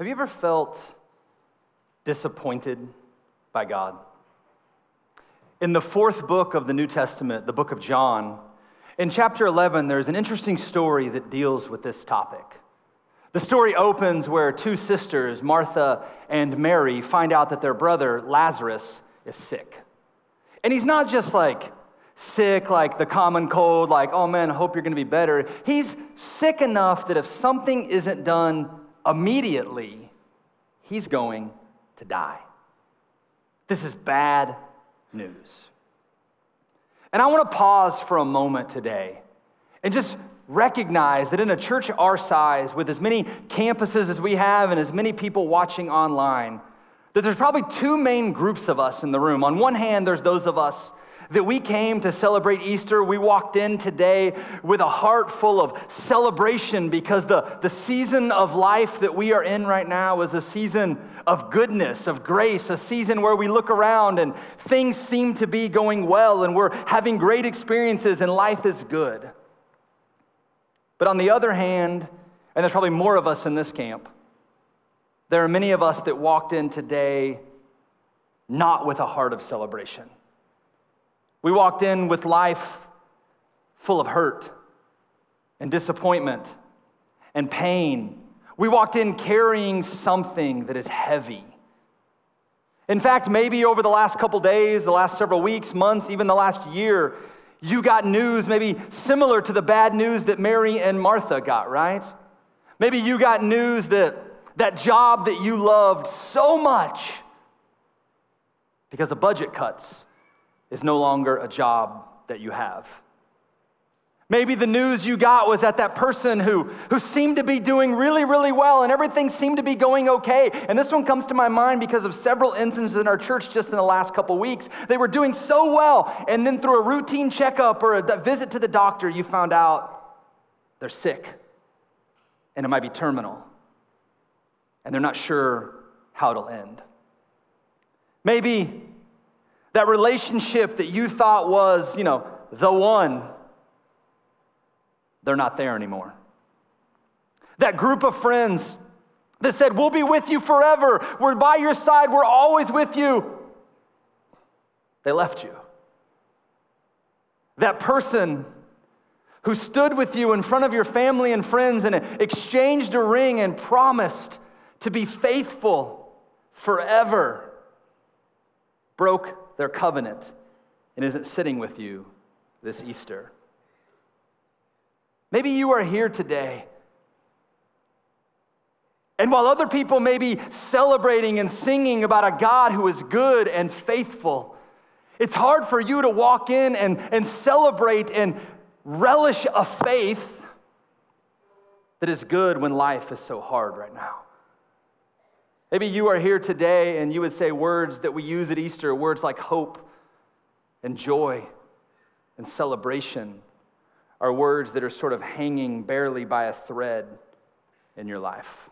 Have you ever felt disappointed by God? In the fourth book of the New Testament, the book of John, in chapter 11, there's an interesting story that deals with this topic. The story opens where two sisters, Martha and Mary, find out that their brother, Lazarus, is sick. And he's not just like sick, like the common cold, like, oh man, I hope you're going to be better. He's sick enough that if something isn't done immediately, he's going to die. This is bad news. And I want to pause for a moment today and just recognize that in a church our size, with as many campuses as we have and as many people watching online, that there's probably two main groups of us in the room. On one hand, there's those of us that we came to celebrate Easter. We walked in today with a heart full of celebration because the season of life that we are in right now is a season of goodness, of grace, a season where we look around and things seem to be going well and we're having great experiences and life is good. But on the other hand, and there's probably more of us in this camp, there are many of us that walked in today not with a heart of celebration. We walked in with life full of hurt and disappointment and pain. We walked in carrying something that is heavy. In fact, maybe over the last couple days, the last several weeks, months, even the last year, you got news maybe similar to the bad news that Mary and Martha got, right? Maybe you got news that that job that you loved so much because of budget cuts is no longer a job that you have. Maybe the news you got was that person who seemed to be doing really, really well and everything seemed to be going okay. And this one comes to my mind because of several instances in our church just in the last couple weeks. They were doing so well, and then through a routine checkup or a visit to the doctor, you found out they're sick and it might be terminal and they're not sure how it'll end. Maybe that relationship that you thought was, the one, they're not there anymore. That group of friends that said, we'll be with you forever. We're by your side. We're always with you. They left you. That person who stood with you in front of your family and friends and exchanged a ring and promised to be faithful forever broke their covenant and isn't sitting with you this Easter. Maybe you are here today, and while other people may be celebrating and singing about a God who is good and faithful, it's hard for you to walk in and celebrate and relish a faith that is good when life is so hard right now. Maybe you are here today and you would say words that we use at Easter, words like hope and joy and celebration are words that are sort of hanging barely by a thread in your life.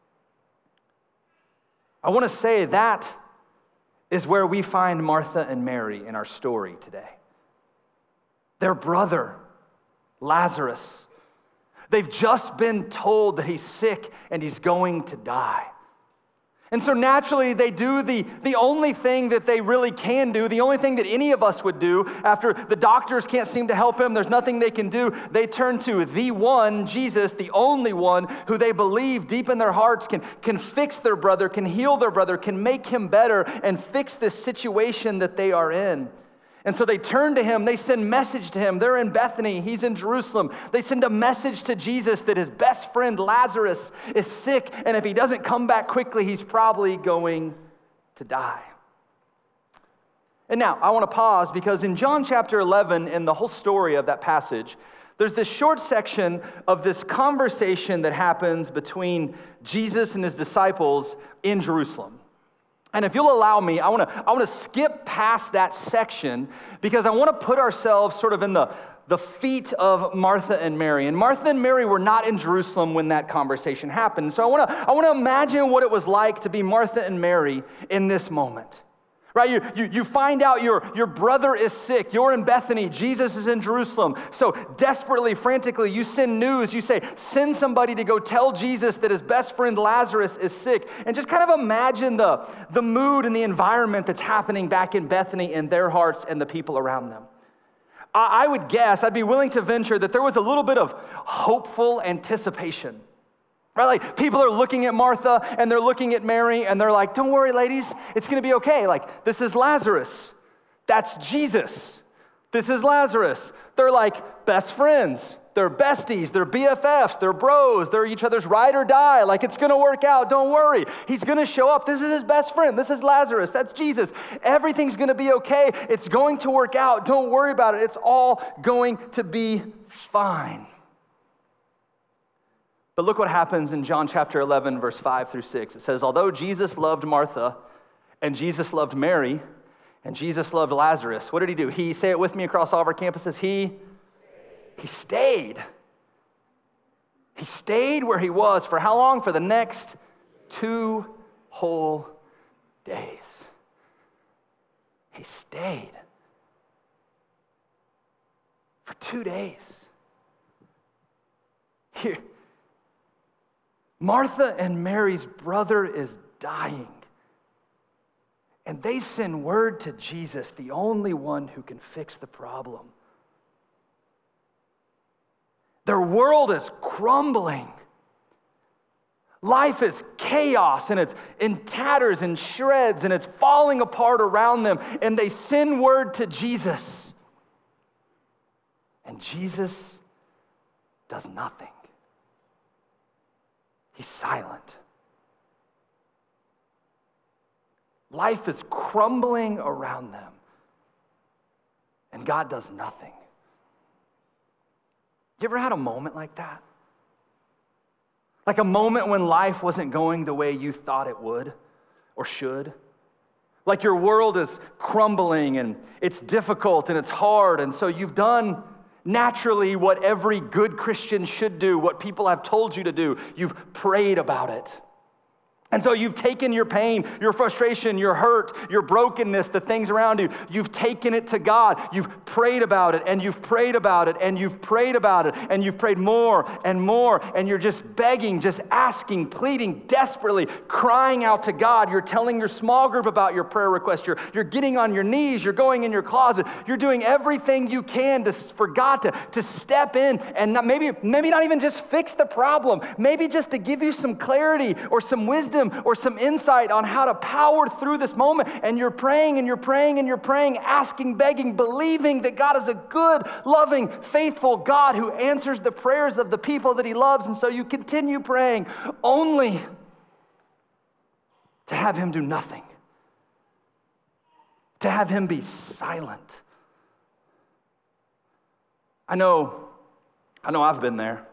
I want to say that is where we find Martha and Mary in our story today. Their brother, Lazarus, they've just been told that he's sick and he's going to die. And so naturally, they do the only thing that they really can do, the only thing that any of us would do after the doctors can't seem to help him, there's nothing they can do. They turn to the one, Jesus, the only one who they believe deep in their hearts can fix their brother, can heal their brother, can make him better and fix this situation that they are in. And so they turn to him, they send message to him. They're in Bethany, he's in Jerusalem. They send a message to Jesus that his best friend Lazarus is sick, and if he doesn't come back quickly, he's probably going to die. And now, I want to pause because in John chapter 11, in the whole story of that passage, there's this short section of this conversation that happens between Jesus and his disciples in Jerusalem. And if you'll allow me, I want to skip past that section because I want to put ourselves sort of in the feet of Martha and Mary. And Martha and Mary were not in Jerusalem when that conversation happened. So I want to imagine what it was like to be Martha and Mary in this moment. right? You find out your brother is sick. You're in Bethany. Jesus is in Jerusalem. So desperately, frantically, you send news. You say, send somebody to go tell Jesus that his best friend Lazarus is sick. And just kind of imagine the mood and the environment that's happening back in Bethany in their hearts and the people around them. I would guess, I'd be willing to venture that there was a little bit of hopeful anticipation. Right? Like people are looking at Martha and they're looking at Mary and they're like, don't worry, ladies, it's going to be okay. Like, this is Lazarus. That's Jesus. This is Lazarus. They're like best friends. They're besties. They're BFFs. They're bros. They're each other's ride or die. Like, it's going to work out. Don't worry. He's going to show up. This is his best friend. This is Lazarus. That's Jesus. Everything's going to be okay. It's going to work out. Don't worry about it. It's all going to be fine. But look what happens in John chapter 11, verse 5 through 6. It says, although Jesus loved Martha, and Jesus loved Mary, and Jesus loved Lazarus, what did he do? He, say it with me across all of our campuses, he stayed. He stayed where he was for how long? For the next 2 whole days. He stayed for 2 days. Here, Martha and Mary's brother is dying. And they send word to Jesus, the only one who can fix the problem. Their world is crumbling. Life is chaos, and it's in tatters and shreds, and it's falling apart around them. And they send word to Jesus. And Jesus does nothing. He's silent. Life is crumbling around them, and God does nothing. You ever had a moment like that? Like a moment when life wasn't going the way you thought it would or should? Like your world is crumbling, and it's difficult, and it's hard, and so you've done naturally what every good Christian should do, what people have told you to do. You've prayed about it. And so you've taken your pain, your frustration, your hurt, your brokenness, the things around you. You've taken it to God. You've prayed about it, and you've prayed about it, and you've prayed about it, and you've prayed more, and you're just begging, just asking, pleading, desperately, crying out to God. You're telling your small group about your prayer request. You're getting on your knees. You're going in your closet. You're doing everything you can for God to step in and maybe not even just fix the problem, maybe just to give you some clarity or some wisdom or some insight on how to power through this moment. And you're praying and you're praying and you're praying, asking, begging, believing that God is a good, loving, faithful God who answers the prayers of the people that he loves. And so you continue praying only to have him do nothing, to have him be silent. I know I've been there.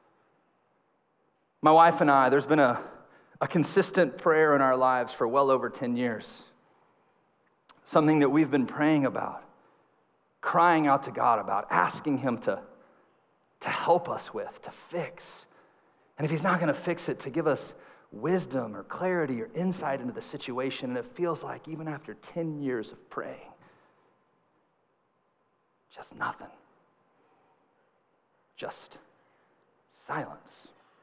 My wife and I, there's been a consistent prayer in our lives for well over 10 years. Something that we've been praying about, crying out to God about, asking him to help us with, to fix. And if he's not going to fix it, to give us wisdom or clarity or insight into the situation. And it feels like even after 10 years of praying, just nothing. Just silence.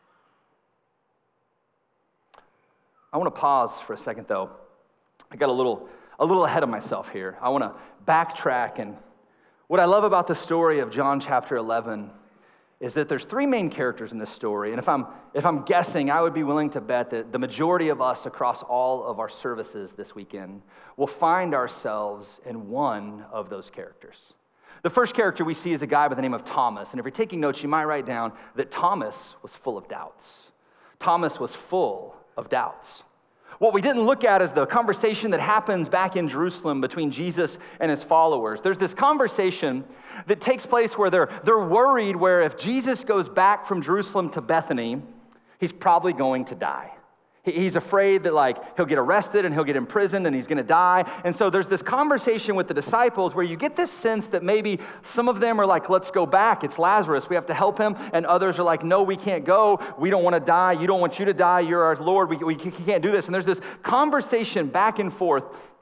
I want to pause for a second, though. I got a little ahead of myself here. I want to backtrack, and what I love about the story of John chapter 11 is that there's 3 main characters in this story, and if I'm guessing, I would be willing to bet that the majority of us across all of our services this weekend will find ourselves in one of those characters. The first character we see is a guy by the name of Thomas, and if you're taking notes, you might write down that Thomas was full of doubts. Thomas was full of doubts. What we didn't look at is the conversation that happens back in Jerusalem between Jesus and his followers. There's this conversation that takes place where they're worried where if Jesus goes back from Jerusalem to Bethany, he's probably going to die. He's afraid that he'll get arrested and he'll get imprisoned and he's going to die. And so there's this conversation with the disciples where you get this sense that maybe some of them are like, let's go back. It's Lazarus. We have to help him. And others are like, no, we can't go. We don't want to die. You don't want you to die. You're our Lord. We can't do this. And there's this conversation back and forth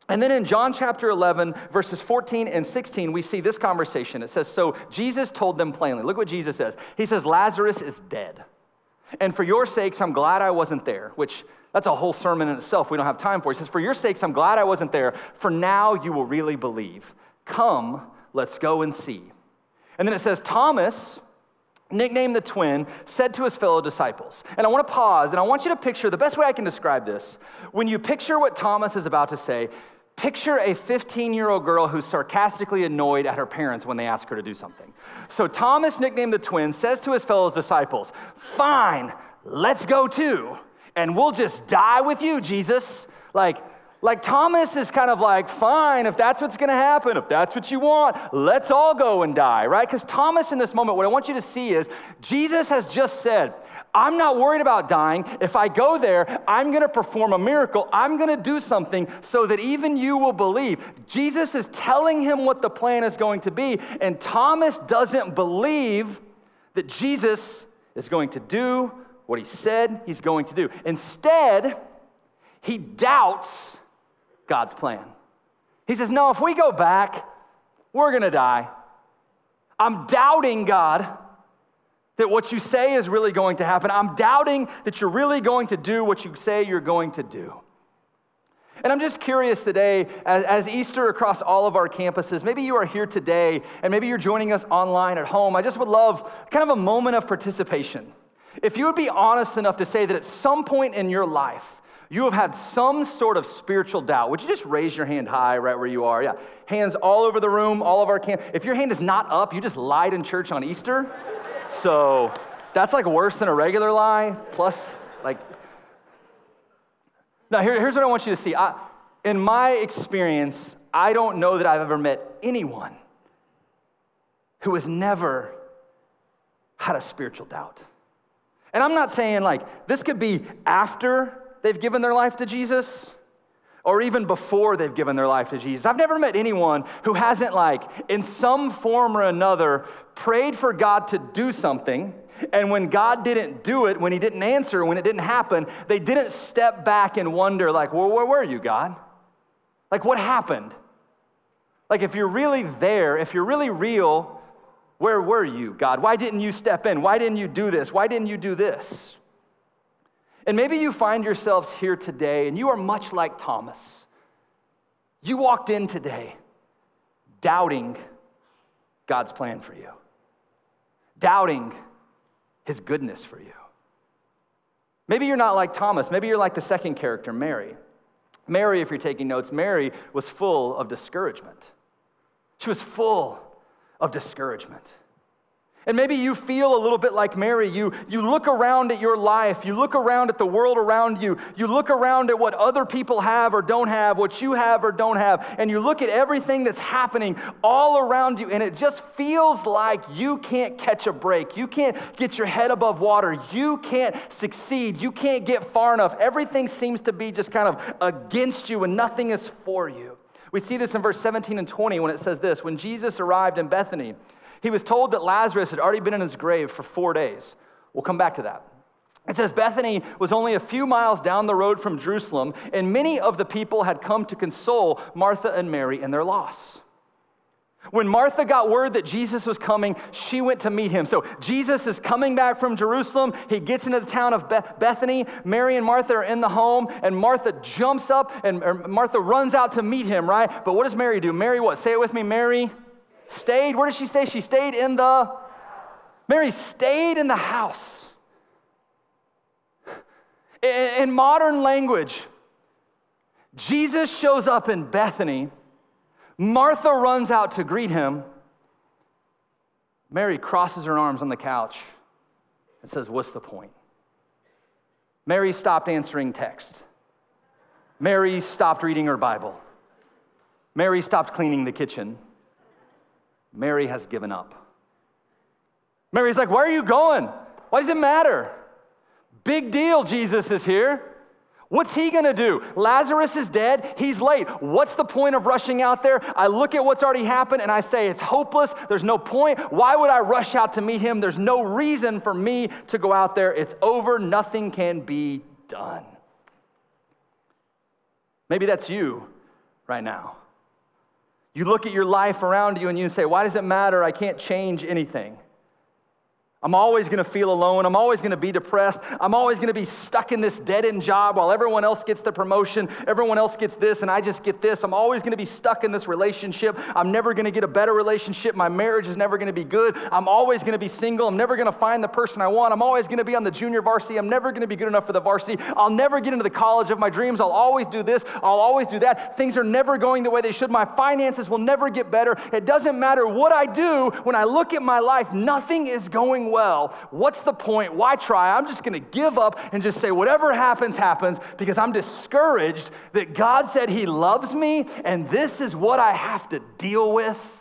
And then in John chapter 11, verses 14 and 16, we see this conversation. It says, so Jesus told them plainly. Look what Jesus says. He says, Lazarus is dead. And for your sakes, I'm glad I wasn't there, which that's a whole sermon in itself we don't have time for. He says, for your sakes, I'm glad I wasn't there, for now you will really believe. Come, let's go and see. And then it says, Thomas, nicknamed the twin, said to his fellow disciples, and I want to pause, and I want you to picture, the best way I can describe this, when you picture what Thomas is about to say, picture a 15-year-old girl who's sarcastically annoyed at her parents when they ask her to do something. So Thomas, nicknamed the twin, says to his fellow disciples, fine, let's go too, and we'll just die with you, Jesus. Like Thomas is kind of like, fine, if that's what's going to happen, if that's what you want, let's all go and die, right? Because Thomas in this moment, what I want you to see is Jesus has just said, I'm not worried about dying. If I go there, I'm going to perform a miracle. I'm going to do something so that even you will believe. Jesus is telling him what the plan is going to be, and Thomas doesn't believe that Jesus is going to do what he said he's going to do. Instead, he doubts God's plan. He says, no, if we go back, we're going to die. I'm doubting, God, that what you say is really going to happen. I'm doubting that you're really going to do what you say you're going to do. And I'm just curious today, as Easter across all of our campuses, maybe you are here today, and maybe you're joining us online at home. I just would love kind of a moment of participation. If you would be honest enough to say that at some point in your life, you have had some sort of spiritual doubt. Would you just raise your hand high right where you are? Yeah, hands all over the room, all of our camp. If your hand is not up, you just lied in church on Easter. So that's like worse than a regular lie. Plus, like, now here's what I want you to see. In my experience, I don't know that I've ever met anyone who has never had a spiritual doubt. And I'm not saying like this could be after they've given their life to Jesus or even before they've given their life to Jesus. I've never met anyone who hasn't like in some form or another prayed for God to do something, and when God didn't do it, when he didn't answer, when it didn't happen, they didn't step back and wonder like, well, where were you, God? Like what happened? Like if you're really there, if you're really real, where were you, God? Why didn't you step in? Why didn't you do this? Why didn't you do this? And maybe you find yourselves here today and you are much like Thomas. You walked in today doubting God's plan for you, doubting his goodness for you. Maybe you're not like Thomas. Maybe you're like the second character, Mary. Mary, if you're taking notes, Mary was full of discouragement. She was full of discouragement. And maybe you feel a little bit like Mary. You look around at your life. You look around at the world around you. You look around at what other people have or don't have, what you have or don't have. And you look at everything that's happening all around you, and it just feels like you can't catch a break. You can't get your head above water. You can't succeed. You can't get far enough. Everything seems to be just kind of against you, and nothing is for you. We see this in verse 17 and 20 when it says this: when Jesus arrived in Bethany, he was told that Lazarus had already been in his grave for 4 days. We'll come back to that. It says Bethany was only a few miles down the road from Jerusalem, and many of the people had come to console Martha and Mary in their loss. When Martha got word that Jesus was coming, she went to meet him. So Jesus is coming back from Jerusalem. He gets into the town of Bethany. Mary and Martha are in the home, and Martha jumps up, and Martha runs out to meet him, right? But what does Mary do? Mary what? Say it with me, Mary stayed. Where did she stay? She stayed in the... Mary stayed in the house. In modern language, Jesus shows up in Bethany. Martha runs out to greet him. Mary crosses her arms on the couch and says, what's the point? Mary stopped answering text. Mary stopped reading her Bible. Mary stopped cleaning the kitchen. Mary has given up. Mary's like, where are you going? Why does it matter? Big deal, Jesus is here. What's he gonna do? Lazarus is dead, he's late. What's the point of rushing out there? I look at what's already happened and I say it's hopeless, there's no point. Why would I rush out to meet him? There's no reason for me to go out there. It's over, nothing can be done. Maybe that's you right now. You look at your life around you and you say, why does it matter? I can't change anything. I'm always going to feel alone. I'm always going to be depressed. I'm always going to be stuck in this dead-end job while everyone else gets the promotion, everyone else gets this, and I just get this. I'm always going to be stuck in this relationship. I'm never going to get a better relationship. My marriage is never going to be good. I'm always going to be single. I'm never going to find the person I want. I'm always going to be on the junior varsity. I'm never going to be good enough for the varsity. I'll never get into the college of my dreams. I'll always do this. I'll always do that. Things are never going the way they should. My finances will never get better. It doesn't matter what I do. When I look at my life, nothing is going well. What's the point? Why try? I'm just going to give up and just say whatever happens, happens, because I'm discouraged that God said he loves me and this is what I have to deal with.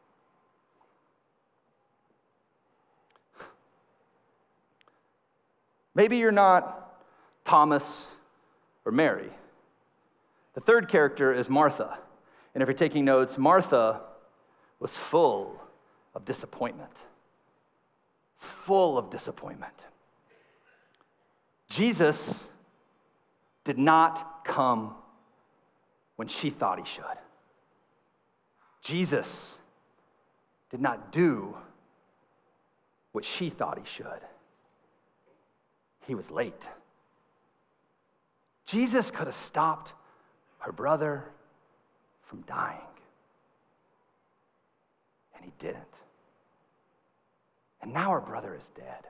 Maybe you're not Thomas or Mary. The third character is Martha. And if you're taking notes, Martha was full of disappointment. Full of disappointment. Jesus did not come when she thought he should. Jesus did not do what she thought he should. He was late. Jesus could have stopped her brother from dying, and he didn't. And now her brother is dead.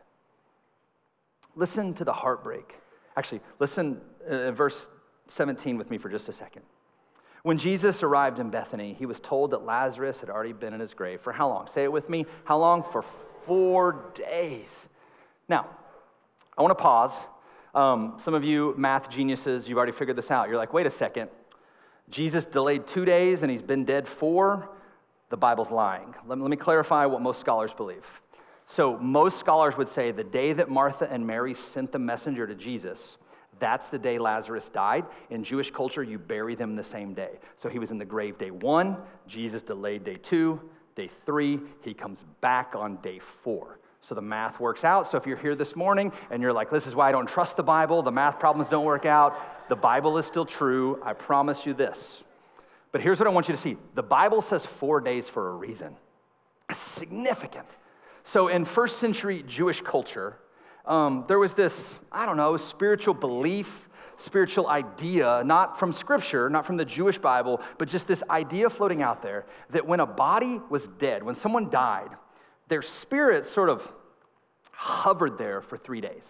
Listen to the heartbreak. Actually, listen verse 17 with me for just a second. When Jesus arrived in Bethany, he was told that Lazarus had already been in his grave. For how long? Say it with me. How long? For 4 days. Now, I want to pause. Some of you math geniuses, you've already figured this out. You're like, wait a second. Jesus delayed 2 days and he's been dead 4. The Bible's lying. Let me clarify what most scholars believe. So most scholars would say the day that Martha and Mary sent the messenger to Jesus, that's the day Lazarus died. In Jewish culture, you bury them the same day. So he was in the grave day 1, Jesus delayed day 2, day 3, he comes back on day 4. So the math works out. So if you're here this morning and you're like, this is why I don't trust the Bible, the math problems don't work out, the Bible is still true, I promise you this. But here's what I want you to see. The Bible says 4 days for a reason. It's significant. So in first century Jewish culture, there was this, spiritual belief, spiritual idea, not from Scripture, not from the Jewish Bible, but just this idea floating out there that when a body was dead, when someone died, their spirit sort of hovered there for 3 days.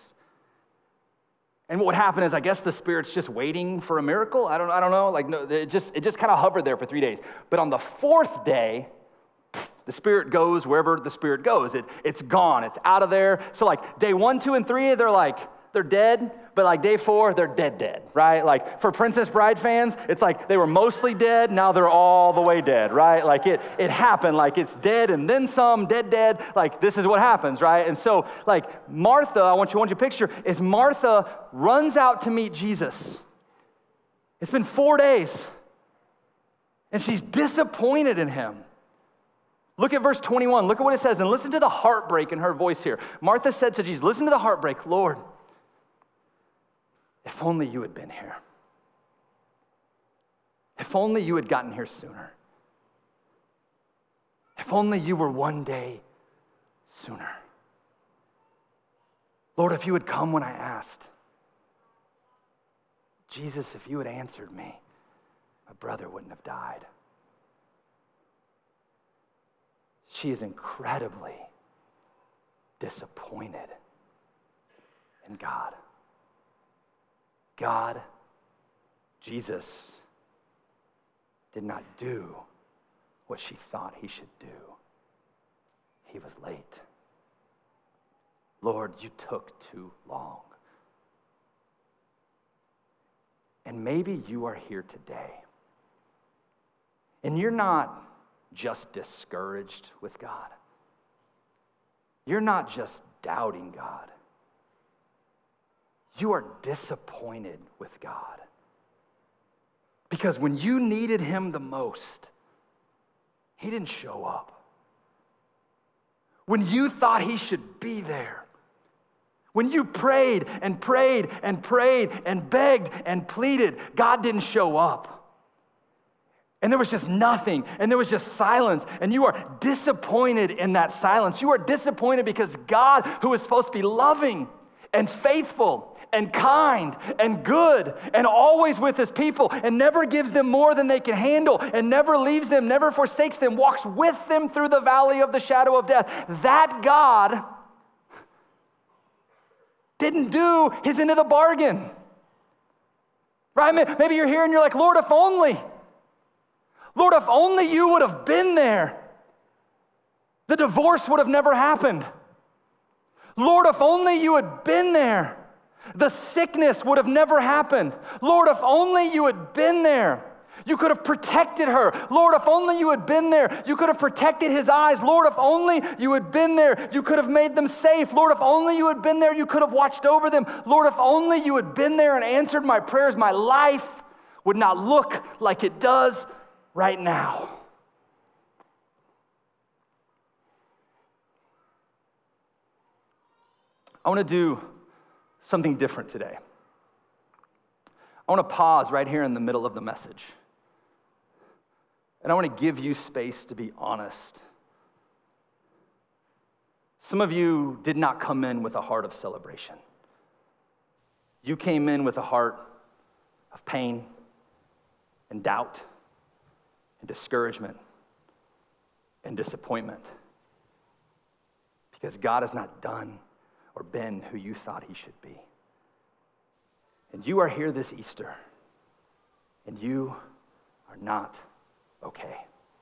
And what would happen is, I guess the spirit's just waiting for a miracle. I don't know. It just kind of hovered there for 3 days. But on the 4th day, the spirit goes wherever the spirit goes. It's gone. It's out of there. So like day 1, 2, and 3, they're dead. But like day 4, they're dead, right? Like for Princess Bride fans, it's like they were mostly dead. Now they're all the way dead, right? Like it happened. Like it's dead and then some, dead. Like this is what happens, right? And so like Martha, I want you to picture, is Martha runs out to meet Jesus. It's been 4 days. And she's disappointed in him. Look at verse 21. Look at what it says. And listen to the heartbreak in her voice here. Martha said to Jesus, listen to the heartbreak. Lord, if only you had been here. If only you had gotten here sooner. If only you were 1 day sooner. Lord, if you had come when I asked. Jesus, if you had answered me, my brother wouldn't have died. She is incredibly disappointed in God. God, Jesus, did not do what she thought he should do. He was late. Lord, you took too long. And maybe you are here today, and you're not just discouraged with God. You're not just doubting God. You are disappointed with God. Because when you needed him the most, he didn't show up. When you thought he should be there, when you prayed and prayed and prayed and begged and pleaded, God didn't show up. And there was just nothing, and there was just silence, and you are disappointed in that silence. You are disappointed because God, who is supposed to be loving and faithful and kind and good and always with his people and never gives them more than they can handle and never leaves them, never forsakes them, walks with them through the valley of the shadow of death, that God didn't do his end of the bargain. Right? Maybe you're here and you're like, Lord, if only. Lord, if only you would have been there, the divorce would have never happened. Lord, if only you had been there, the sickness would have never happened. Lord, if only you had been there, you could have protected her. Lord, if only you had been there, you could have protected his eyes. Lord, if only you had been there, you could have made them safe. Lord, if only you had been there, you could have watched over them. Lord, if only you had been there and answered my prayers, my life would not look like it does right now. I want to do something different today. I want to pause right here in the middle of the message. And I want to give you space to be honest. Some of you did not come in with a heart of celebration. You came in with a heart of pain and doubt and discouragement and disappointment because God has not done or been who you thought he should be. And you are here this Easter, and you are not okay.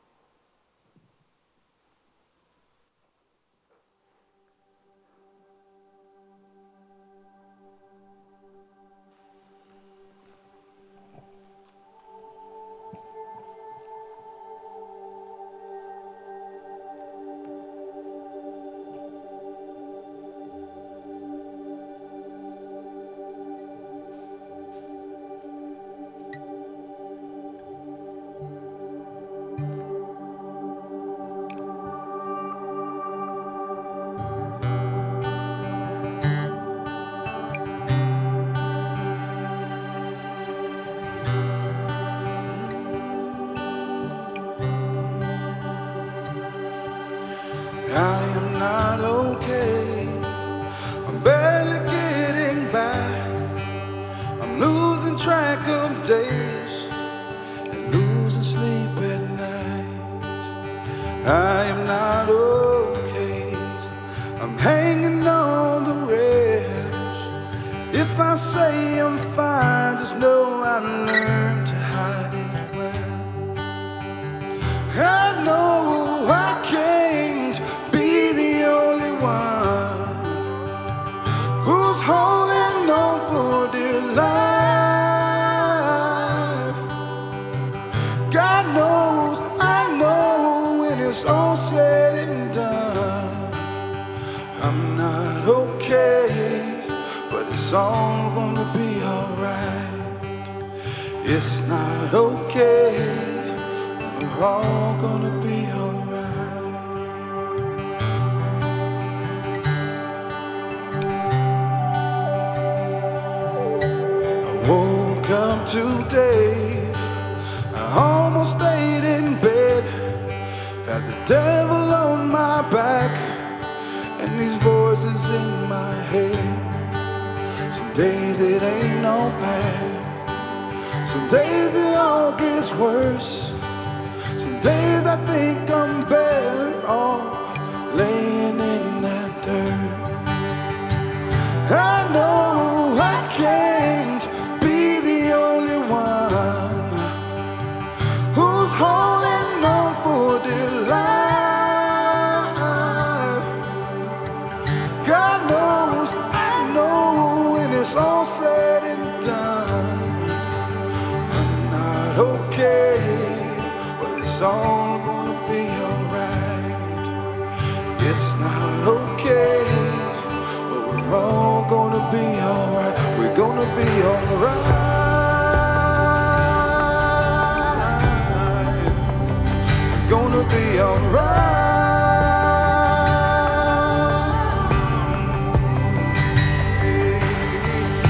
I am not okay. I'm barely getting by. I'm losing track of days and losing sleep at night. I am not okay. I'm hanging on the edge. If I say I'm fine, just know I learned to hide it well. I know I can't be the only one who's holding on for dear life. God knows, I know when it's all said and done, I'm not okay, but it's all gonna be alright. It's not okay. We're all gonna be alright. I woke up today, I almost stayed in bed, had the devil on my back, and these voices in my head. Some days it ain't no bad, some days it all gets worse. Some days I think I'm better off laying in that dirt. I know I can't be the only one who's holding on for dear life. God knows, I know when it's all said and done, I'm not okay. It's all gonna be alright. It's not okay, but we're all gonna be alright. We're gonna be alright. We're gonna be alright.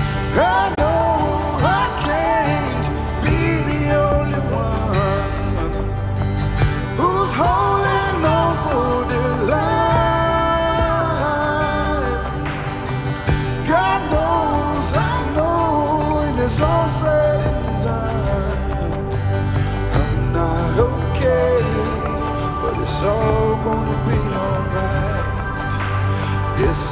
I know I can't be the only one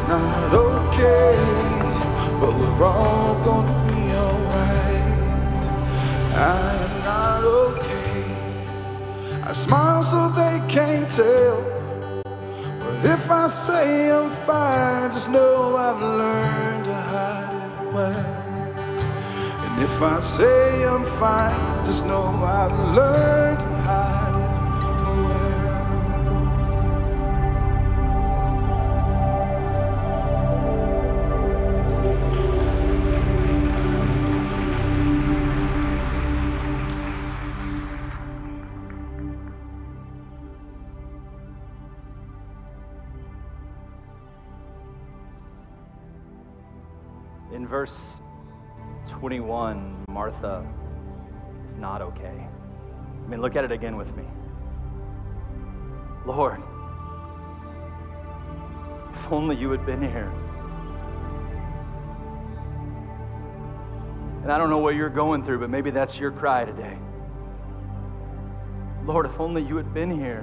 not okay, but we're all gonna be alright. I am not okay. I smile so they can't tell, but if I say I'm fine, just know I've learned to hide it well. And if I say I'm fine, just know I've learned to hide it well. In verse 21, Martha is not okay. I mean, look at it again with me. Lord, if only you had been here. And I don't know what you're going through, but maybe that's your cry today. Lord, if only you had been here.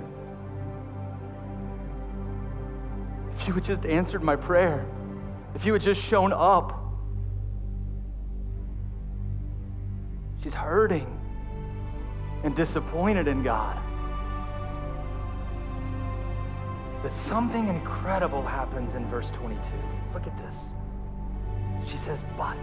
If you had just answered my prayer. If you had just shown up. She's hurting and disappointed in God. But something incredible happens in verse 22. Look at this. She says, but.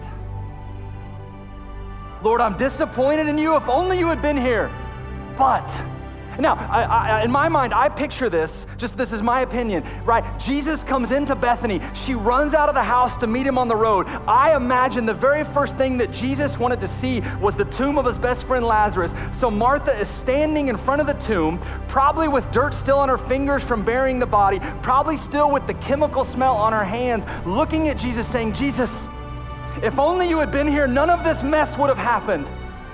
Lord, I'm disappointed in you. If only you had been here. But. Now, in my mind, I picture this, just this is my opinion, right? Jesus comes into Bethany. She runs out of the house to meet him on the road. I imagine the very first thing that Jesus wanted to see was the tomb of his best friend Lazarus. So Martha is standing in front of the tomb, probably with dirt still on her fingers from burying the body, probably still with the chemical smell on her hands, looking at Jesus saying, Jesus, if only you had been here, none of this mess would have happened.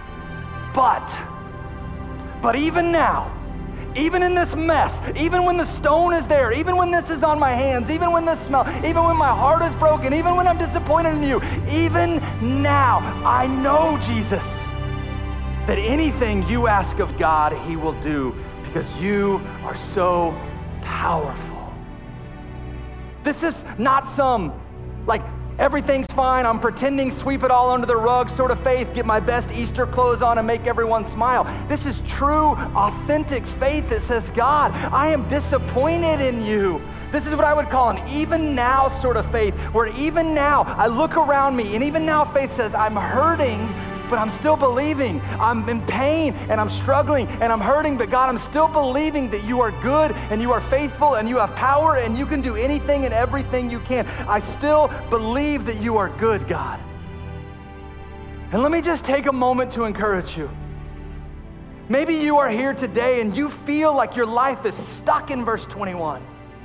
But even now, even in this mess, even when the stone is there, even when this is on my hands, even when this smell, even when my heart is broken, even when I'm disappointed in you, even now, I know, Jesus, that anything you ask of God, he will do because you are so powerful. This is not some, like, everything's fine, I'm pretending, sweep it all under the rug sort of faith, get my best Easter clothes on and make everyone smile. This is true, authentic faith that says, God, I am disappointed in you. This is what I would call an even now sort of faith, where even now I look around me and even now faith says, I'm hurting, but I'm still believing. I'm in pain and I'm struggling and I'm hurting, but God, I'm still believing that you are good and you are faithful and you have power and you can do anything and everything you can. I still believe that you are good, God. And let me just take a moment to encourage you. Maybe you are here today and you feel like your life is stuck in verse 21.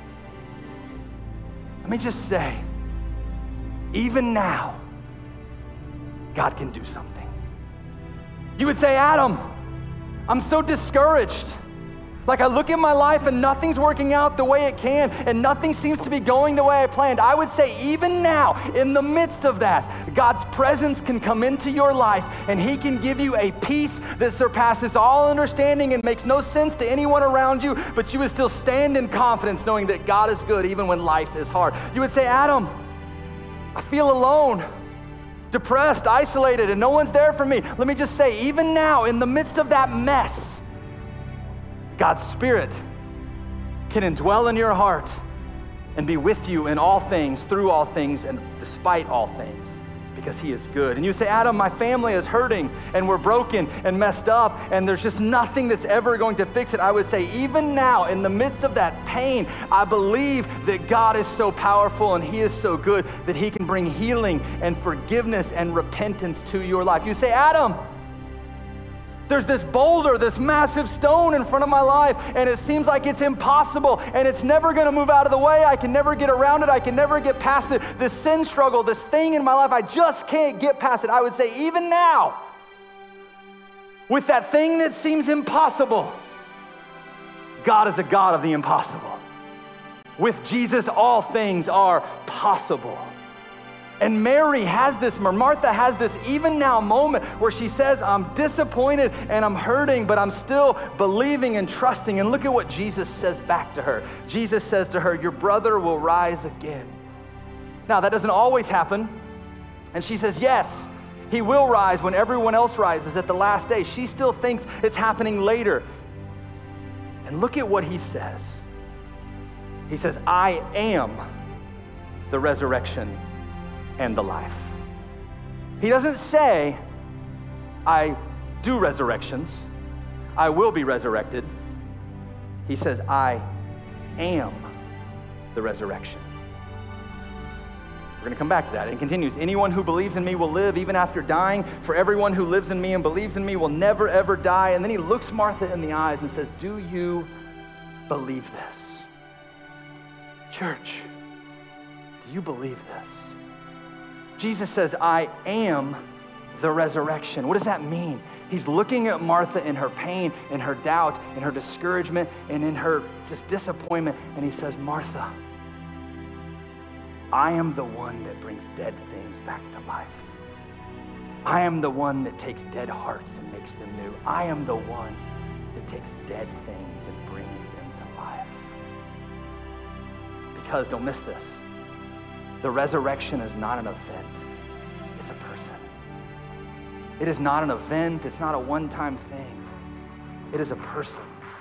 Let me just say, even now, God can do something. You would say, Adam, I'm so discouraged. Like I look at my life and nothing's working out the way it can and nothing seems to be going the way I planned. I would say even now, in the midst of that, God's presence can come into your life and he can give you a peace that surpasses all understanding and makes no sense to anyone around you, but you would still stand in confidence knowing that God is good even when life is hard. You would say, Adam, I feel alone, depressed, isolated, and no one's there for me. Let me just say, even now, in the midst of that mess, God's Spirit can indwell in your heart and be with you in all things, through all things, and despite all things, because he is good. And you say, Adam, my family is hurting, and we're broken and messed up, and there's just nothing that's ever going to fix it. I would say, even now, in the midst of that pain, I believe that God is so powerful and he is so good that he can bring healing and forgiveness and repentance to your life. You say, Adam, there's this boulder, this massive stone in front of my life, and it seems like it's impossible, and it's never gonna move out of the way. I can never get around it. I can never get past it. This sin struggle, this thing in my life, I just can't get past it. I would say, even now, with that thing that seems impossible, God is a God of the impossible. With Jesus, all things are possible. And Mary has this, Martha has this even now moment where she says, I'm disappointed and I'm hurting, but I'm still believing and trusting. And look at what Jesus says back to her. Jesus says to her, your brother will rise again. Now, that doesn't always happen. And she says, yes, he will rise when everyone else rises at the last day. She still thinks it's happening later. And look at what he says. He says, I am the resurrection and the life. He doesn't say, I do resurrections. I will be resurrected. He says, I am the resurrection. We're going to come back to that. It continues, anyone who believes in me will live even after dying. For everyone who lives in me and believes in me will never, ever die. And then he looks Martha in the eyes and says, do you believe this? Church, do you believe this? Jesus says, I am the resurrection. What does that mean? He's looking at Martha in her pain, in her doubt, in her discouragement, and in her just disappointment. And he says, Martha, I am the one that brings dead things back to life. I am the one that takes dead hearts and makes them new. I am the one that takes dead things and brings them to life. Because, don't miss this, the resurrection is not an event, it's a person. It is not an event, it's not a one-time thing. It is a person.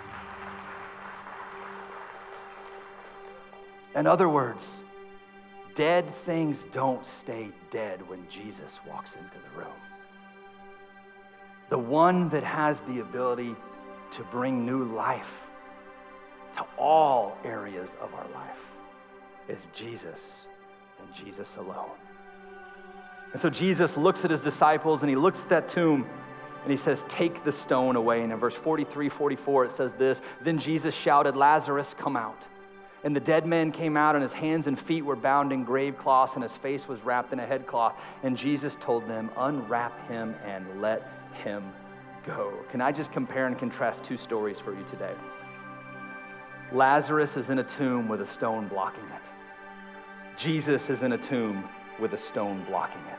In other words, dead things don't stay dead when Jesus walks into the room. The one that has the ability to bring new life to all areas of our life is Jesus and Jesus alone. And so Jesus looks at his disciples and he looks at that tomb and he says, take the stone away. And in verse 43, 44, it says this, then Jesus shouted, Lazarus, come out. And the dead man came out, and his hands and feet were bound in grave cloths, and his face was wrapped in a headcloth. And Jesus told them, unwrap him and let him go. Can I just compare and contrast two stories for you today? Lazarus is in a tomb with a stone blocking it. Jesus is in a tomb with a stone blocking it.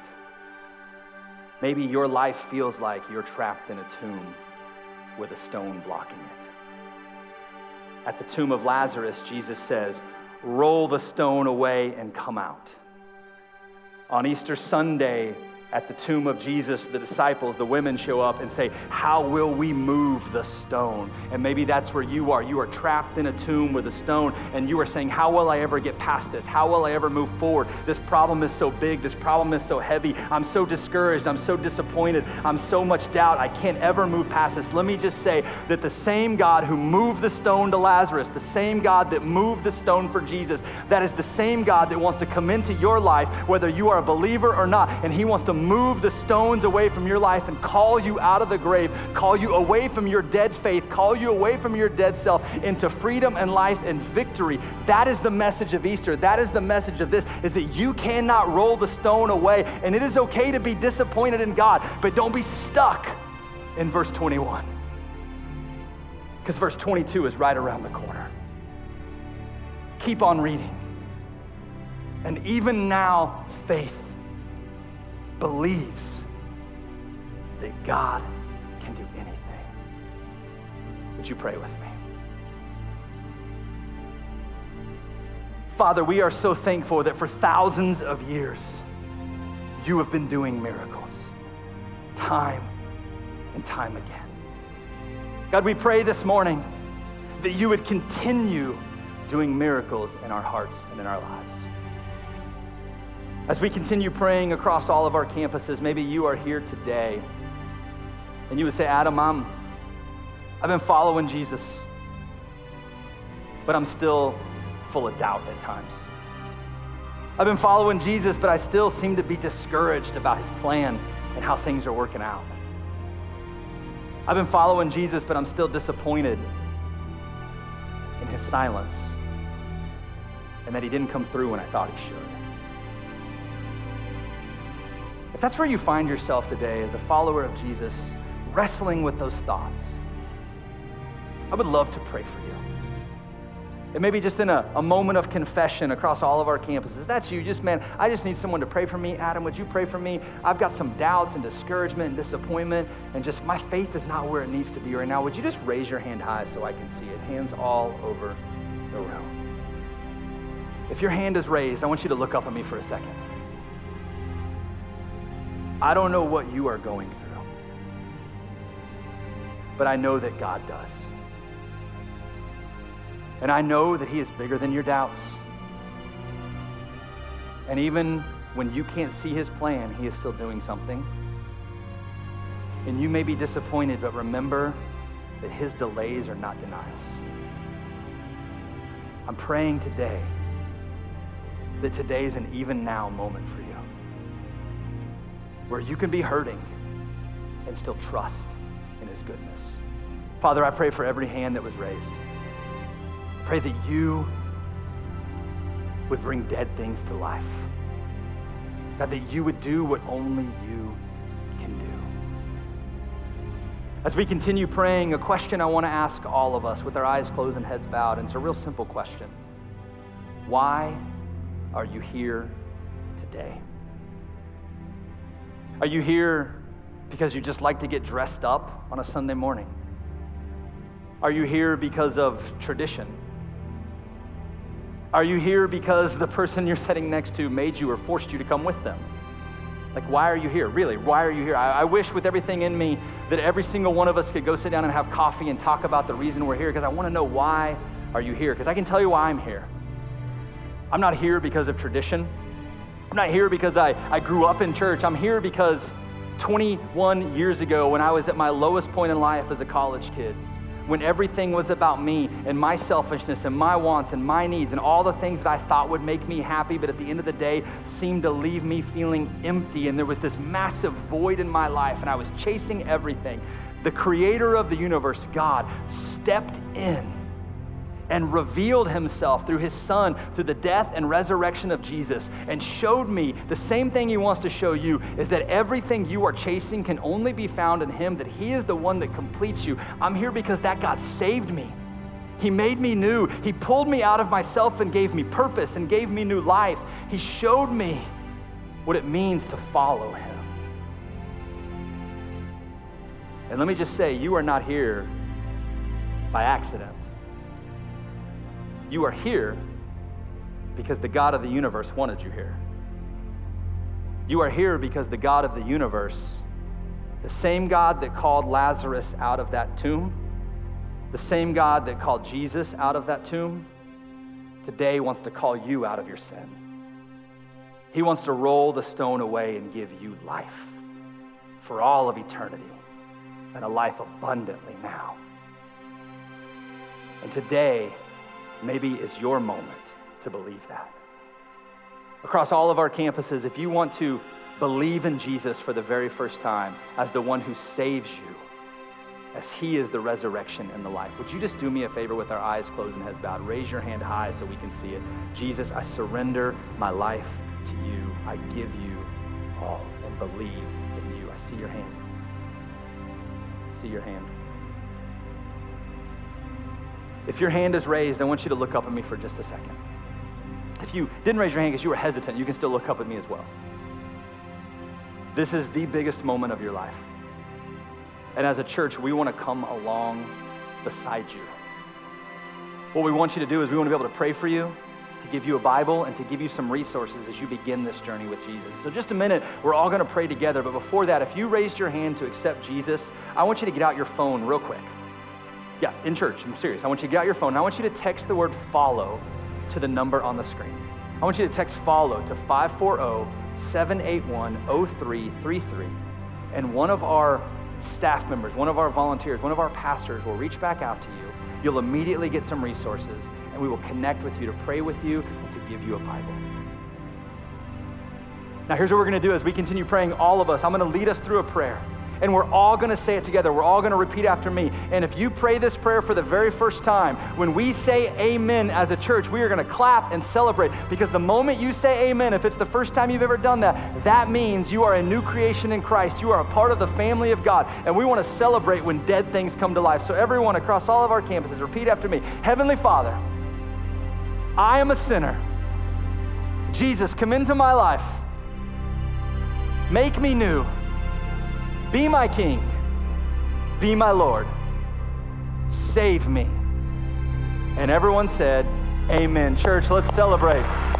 Maybe your life feels like you're trapped in a tomb with a stone blocking it. At the tomb of Lazarus, Jesus says, roll the stone away and come out. On Easter Sunday, at the tomb of Jesus, the disciples, the women show up and say, how will we move the stone? And maybe that's where you are. You are trapped in a tomb with a stone, and you are saying, how will I ever get past this? How will I ever move forward? This problem is so big. This problem is so heavy. I'm so discouraged. I'm so disappointed. I'm so much doubt. I can't ever move past this. Let me just say that the same God who moved the stone to Lazarus, the same God that moved the stone for Jesus, that is the same God that wants to come into your life, whether you are a believer or not, and he wants to move the stones away from your life and call you out of the grave, call you away from your dead faith, call you away from your dead self into freedom and life and victory. That is the message of Easter. That is the message of this, is that you cannot roll the stone away. And it is okay to be disappointed in God, but don't be stuck in verse 21. Because verse 22 is right around the corner. Keep on reading. And even now, faith believes that God can do anything. Would you pray with me? Father, we are so thankful that for thousands of years, you have been doing miracles, time and time again. God, we pray this morning that you would continue doing miracles in our hearts and in our lives. As we continue praying across all of our campuses, maybe you are here today and you would say, Adam, I've been following Jesus, but I'm still full of doubt at times. I've been following Jesus, but I still seem to be discouraged about his plan and how things are working out. I've been following Jesus, but I'm still disappointed in his silence and that he didn't come through when I thought he should. If that's where you find yourself today as a follower of Jesus, wrestling with those thoughts, I would love to pray for you. And maybe just in a moment of confession across all of our campuses. If that's you, I just need someone to pray for me. Adam, would you pray for me? I've got some doubts and discouragement and disappointment, and just my faith is not where it needs to be right now. Would you just raise your hand high so I can see it? Hands all over the room. If your hand is raised, I want you to look up at me for a second. I don't know what you are going through, but I know that God does. And I know that he is bigger than your doubts. And even when you can't see his plan, he is still doing something. And you may be disappointed, but remember that his delays are not denials. I'm praying today that today is an even now moment for you, where you can be hurting and still trust in his goodness. Father, I pray for every hand that was raised. Pray that you would bring dead things to life. God, that you would do what only you can do. As we continue praying, a question I want to ask all of us with our eyes closed and heads bowed, and it's a real simple question. Why are you here today? Are you here because you just like to get dressed up on a Sunday morning? Are you here because of tradition? Are you here because the person you're sitting next to made you or forced you to come with them? Like, why are you here? Really, why are you here? I wish with everything in me that every single one of us could go sit down and have coffee and talk about the reason we're here, because I want to know, why are you here? Because I can tell you why I'm here. I'm not here because of tradition. I'm not here because I grew up in church. I'm here because 21 years ago, when I was at my lowest point in life as a college kid, when everything was about me and my selfishness and my wants and my needs and all the things that I thought would make me happy, but at the end of the day seemed to leave me feeling empty, and there was this massive void in my life, and I was chasing everything. The creator of the universe, God, stepped in and revealed himself through his son, through the death and resurrection of Jesus, and showed me the same thing he wants to show you, is that everything you are chasing can only be found in him, that he is the one that completes you. I'm here because that God saved me. He made me new. He pulled me out of myself and gave me purpose and gave me new life. He showed me what it means to follow him. And let me just say, you are not here by accident. You are here because the God of the universe wanted you here. You are here because the God of the universe, the same God that called Lazarus out of that tomb, the same God that called Jesus out of that tomb, today wants to call you out of your sin. He wants to roll the stone away and give you life for all of eternity, and a life abundantly now. And today, maybe is your moment to believe that. Across all of our campuses, if you want to believe in Jesus for the very first time as the one who saves you, as he is the resurrection and the life, would you just do me a favor with our eyes closed and heads bowed? Raise your hand high so we can see it. Jesus, I surrender my life to you. I give you all and believe in you. I see your hand. I see your hand. If your hand is raised, I want you to look up at me for just a second. If you didn't raise your hand because you were hesitant, you can still look up at me as well. This is the biggest moment of your life. And as a church, we want to come along beside you. What we want you to do is we want to be able to pray for you, to give you a Bible, and to give you some resources as you begin this journey with Jesus. So just a minute, we're all going to pray together. But before that, if you raised your hand to accept Jesus, I want you to get out your phone real quick. Yeah, in church, I'm serious. I want you to get out your phone, and I want you to text the word follow to the number on the screen. I want you to text follow to 540-781-0333. And one of our staff members, one of our volunteers, one of our pastors will reach back out to you. You'll immediately get some resources, and we will connect with you to pray with you and to give you a Bible. Now, here's what we're going to do as we continue praying, all of us. I'm going to lead us through a prayer. And we're all going to say it together. We're all going to repeat after me. And if you pray this prayer for the very first time, when we say amen as a church, we are going to clap and celebrate, because the moment you say amen, if it's the first time you've ever done that, that means you are a new creation in Christ. You are a part of the family of God. And we want to celebrate when dead things come to life. So everyone across all of our campuses, repeat after me. Heavenly Father, I am a sinner. Jesus, come into my life. Make me new. Be my King, be my Lord, save me. And everyone said, Amen. Church, let's celebrate.